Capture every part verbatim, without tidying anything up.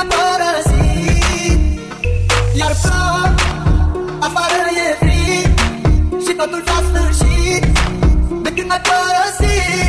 m-a părăsit, iar plouă, afară e frig și totul s-a sfârșit de când m-ai părăsit.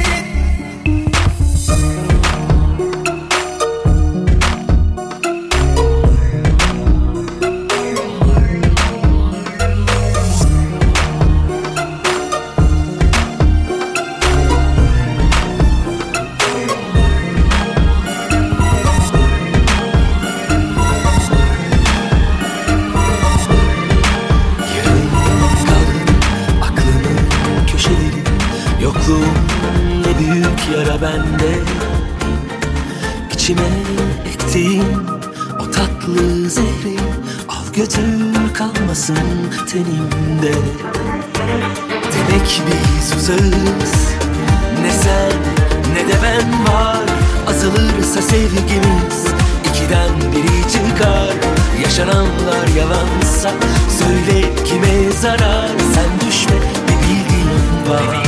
Ne büyük yara bende, İçime ektiğim o tatlı zehri al götür kalmasın tenimde. Demek biz uzağız, ne sen ne de ben var. Azalırsa sevgimiz ikiden biri çıkar. Yaşananlar yalansa söyle kime zarar. Sen düşme bir bildiğin var.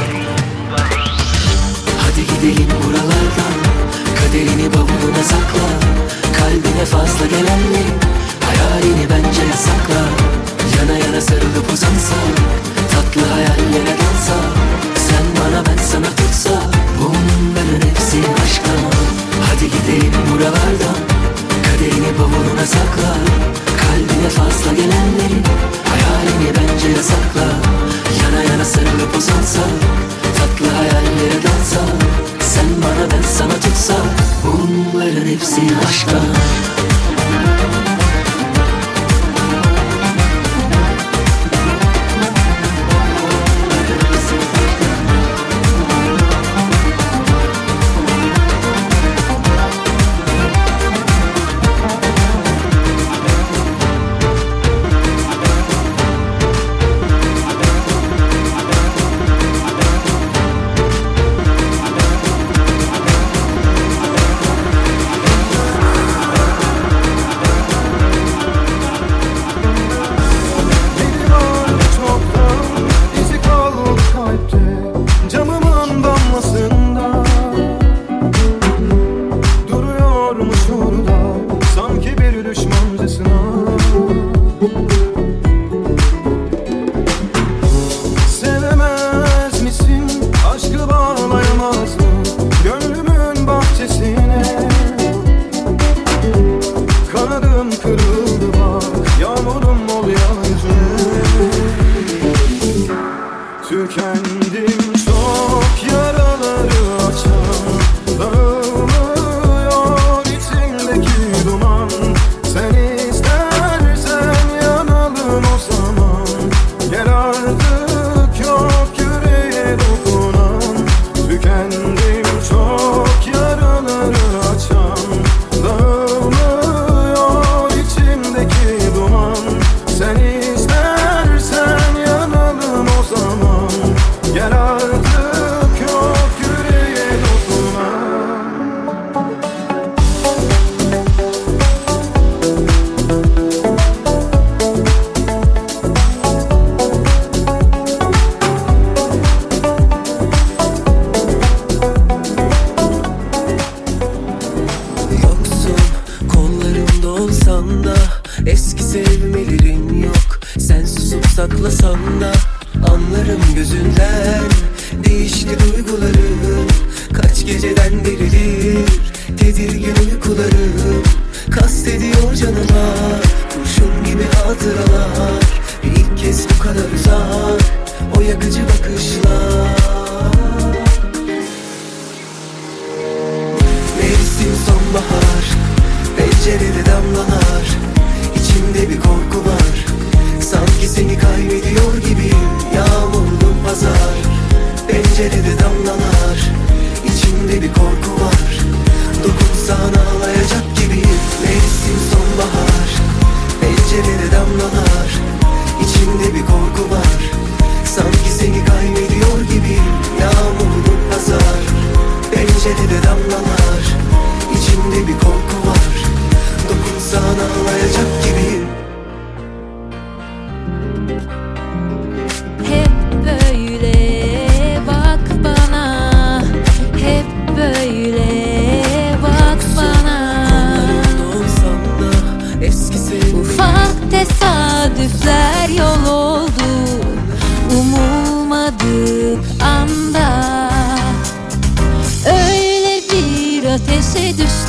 Hadi gidelim buralardan, kaderini bavuluna sakla. Kalbine fazla gelenleri, hayalini bence sakla. Yana yana sarılıp uzansak, tatlı hayallere dalsak. Sen bana ben sana tutsa, bunların hepsi aşka. Hadi gidelim buralardan, kaderini bavuluna sakla. Kalbine fazla gelenleri, hayalini bence sakla. Yana yana sarılıp uzansak, tatlı hayallere dalsa. Sen bana ben sana tutsa, bunların hepsi aşka. Tükendim çok yaraları açan, dağılıyor içimdeki duman. Sen istersen yanalım o zaman. Gel artık yok yüreğe dokunan. Tükendim çok yaraları açan, dağılıyor içimdeki duman. Sen istersen yanalım o zaman. Gel artık yok yüreğe dokunan. Yoksun kollarımda olsan da, eski sevmelerin yok. Sen susup saklasan da anlarım gözünden. Değişti duygularım, kaç geceden beridir tedirgin uykularım. Kastediyor canıma kurşun gibi hatıralar. Bir ilk kez bu kadar uzak o yakıcı bakışlar. Mevsim sonbahar, pencerede damlalar. İçimde bir korku var, sanki seni kaybediyor gibiyim. Yağmurlu pazar, pencerede damlalar. İçimde bir korku var, dokunsan ağlayacak gibiyim. Mevsim sonbahar, pencerede damlalar. İçimde bir korku var, sanki seni kaybediyor gibiyim. Yağmurlu pazar, pencerede damlalar. İçimde bir korku var, dokunsan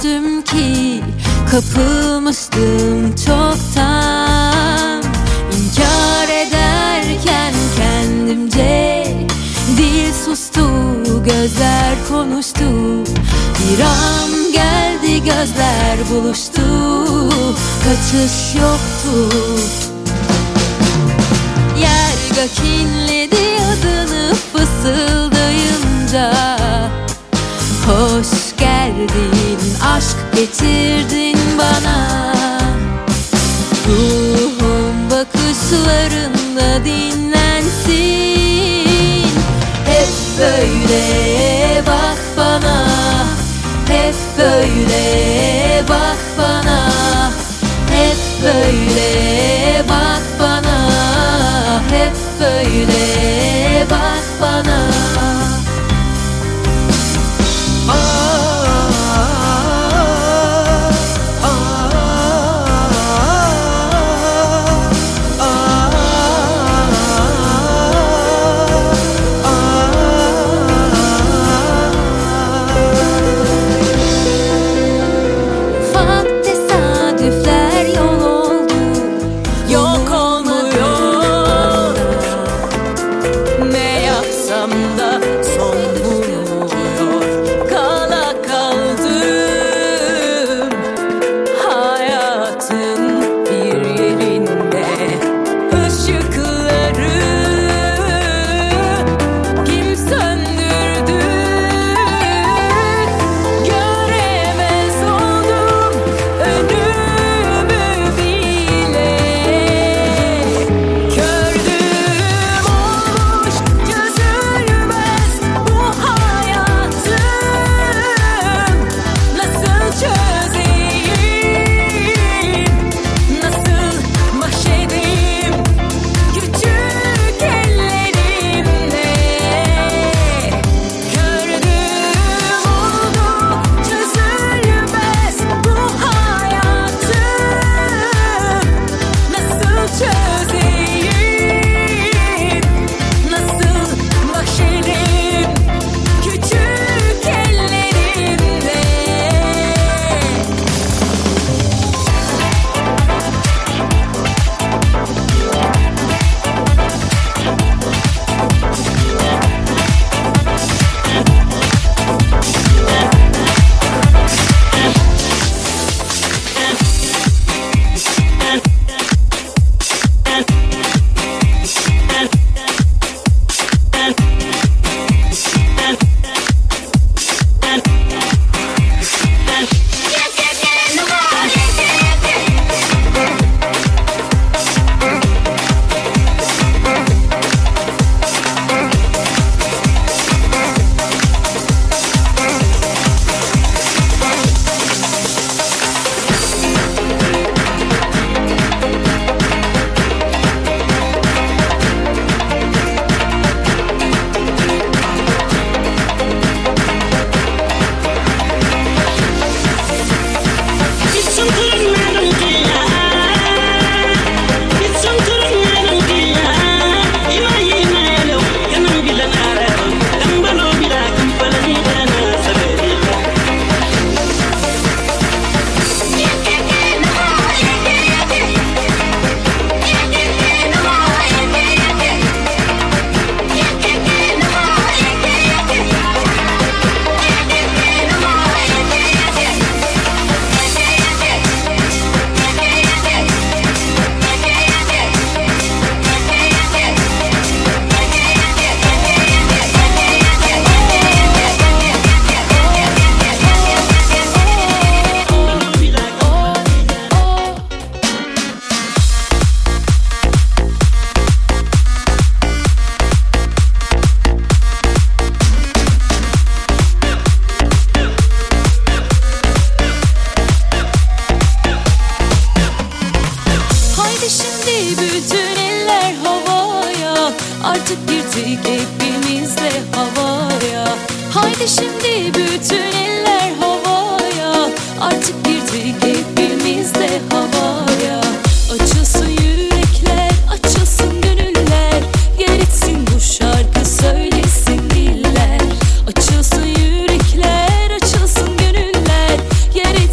düştüm ki kapılmıştım çoktan. İnkar ederken kendimce dil sustu, gözler konuştu. Bir an geldi gözler buluştu, kaçış yoktu. Yer gök inledi adını fısıldayınca. Hoş geldin, aşk getirdin bana. Ruhum bakışlarında dinlensin. Hep böyle bak bana, hep böyle bak bana, hep böyle bak bana, hep böyle bak bana. Haydi şimdi bütün eller havaya, artık girdik hepimiz de havaya. Açılsın yürekler, açılsın gönüller, yer etsin bu şarkı söylesin diller. Açılsın yürekler, açılsın gönüller, yer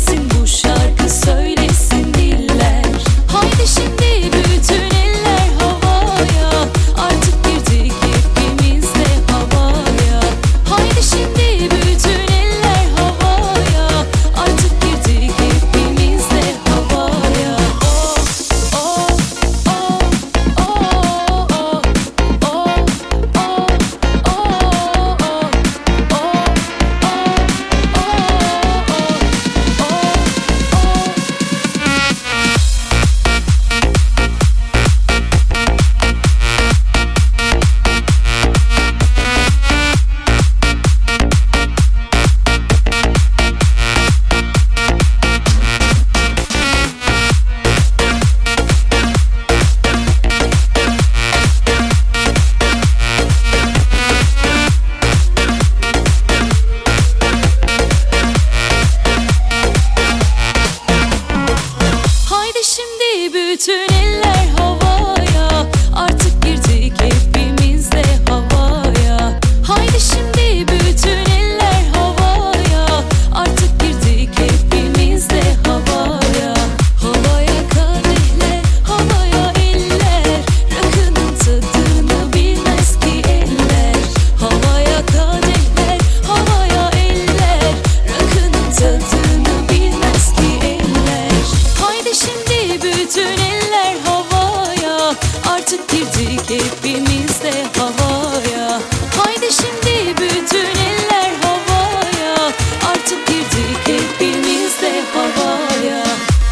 bütün eller havaya, artık girdik hepimiz de havaya. Haydi şimdi bütün eller havaya, artık girdik hepimiz de havaya. Havaya kadehler, havaya eller, rakının tadını bilmez ki eller. Havaya kadehler, havaya eller, rakının tadını bilmez ki eller. Haydi şimdi bütün eller havaya, artık girdik hepimiz de havaya. Haydi şimdi bütün eller havaya, artık girdik hepimiz de havaya.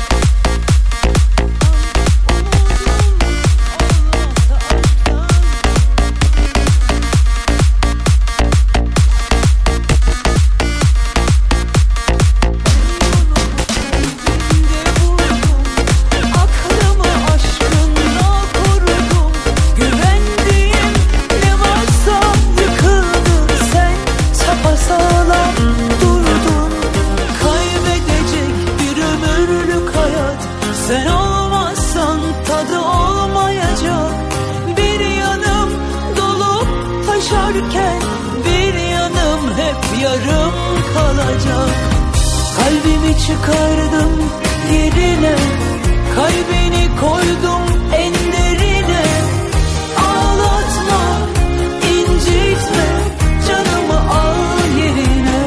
Aklımı aşkınla korudum, güvendiğim ne varsa yıkıldı. Sen sapasağlam durdun, kaybedecek bir ömürlük hayat. Sen olmazsan tadı olmayacak. Bir yanım dolup taşarken, bir yanım hep yarım kalacak. Kalbimi çıkardım yerine, kalbini koydum en derine. Ağlatma, incitme, canımı al yerine.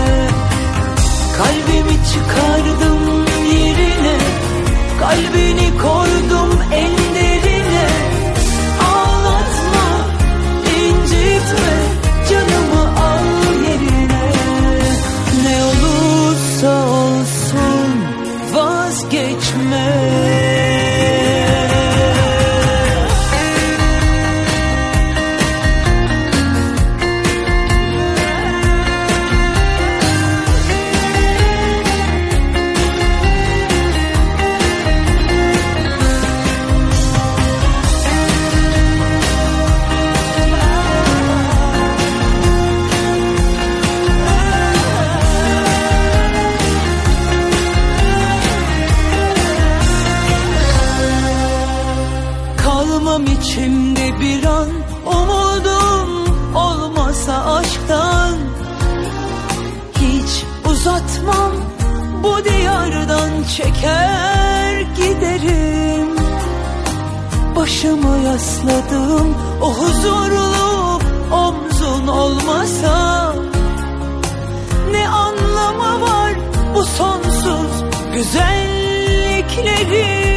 Kalbimi çıkardım yerine, kalbini koydum en derine. Ağlatma, incitme, canımı al yerine. Ne olursa olsun vazgeçme. Kalmam içimde bir an, umudum olmasa aşktan. Hiç uzatmam, bu diyardan çeker giderim. Başımı yasladım, o huzurlu omzun olmasa. Ne anlamı var bu sonsuz güzelliklerin?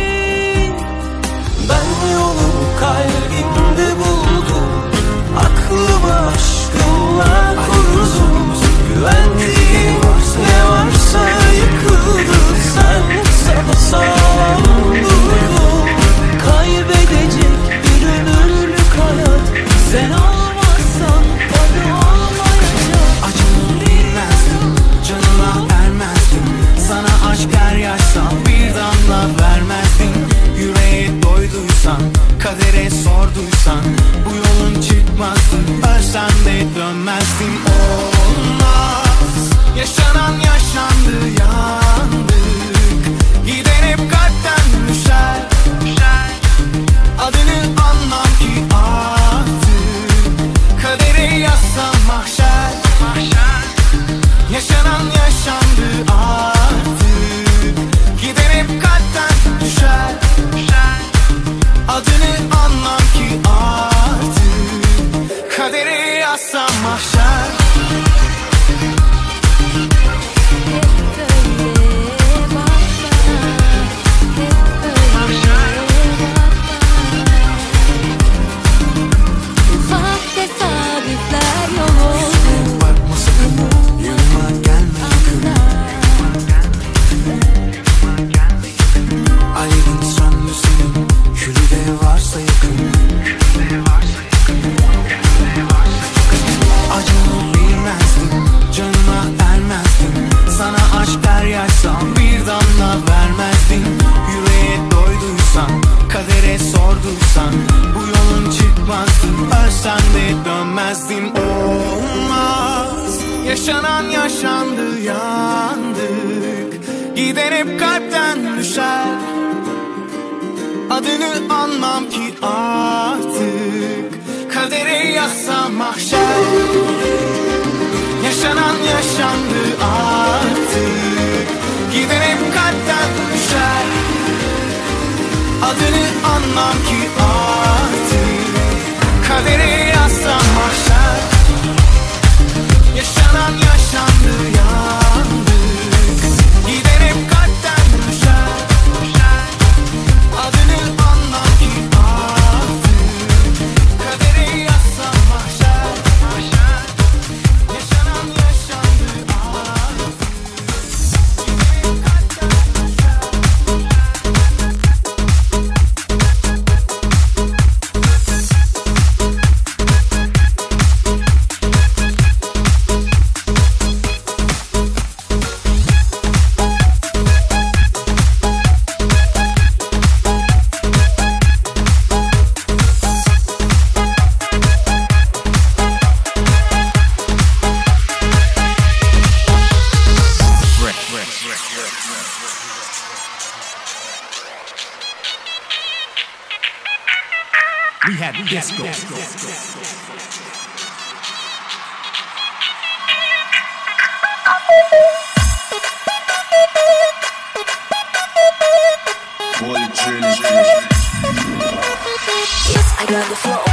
Ben yolu kalbimde buldum, aklımı aşkınla korudum. Güvendiğim ne varsa yıkıldı. Sen sapasağlam durdun, Kaybedecek bir ömürlük hayat. Sen olmazsan tadı olmayacak. acını bilmezdim, canına ermezdim. Sana aşk er yaşsam bir damla vermezdim. Yüreğe doyduysan, kadere sorduysan, bu yolun çıkmazdı. Ölsem de dönmezdim. Olmaz, yaşanan yaşandı, yandık. Giden hep kalpten düşer. Adını anlam ki artık, kadere yazsam mahşer. Yaşanan yaşandı artık, giden hep kalpten düşer. Adını anlam ki artık, kadere yazsam mahşer. Ufak tesadüfler yol oldu. Bakma sakın, yanıma gelme yakın. Alevin söndü senin, külü de varsa yakın. Acını bilmezdim, canına ermezdim. Sana aşk der yaşsam bir damla vermezdim. Yüreğe doyduysan, kadere sorduysan, bu yolun çıkmazdı. Ölsem de dönmezdim. Olmaz, yaşanan yaşandı, yandık. Giden hep kalpten düşer. Adını anmam ki artık, kadere yazsam mahşer. Yaşanan yaşandı artık, giden hep kalpten düşer. Adını anmam ki artık, kadere yazsam mahşer. Yaşanan yaşandı yandık, giden hep kalpten düşer. Adını anlam ki artık, kadere yazsam mahşer. Yaşanan yaşandı artık, giden hep kalpten düşer. We had disco. Yes, I got the flow.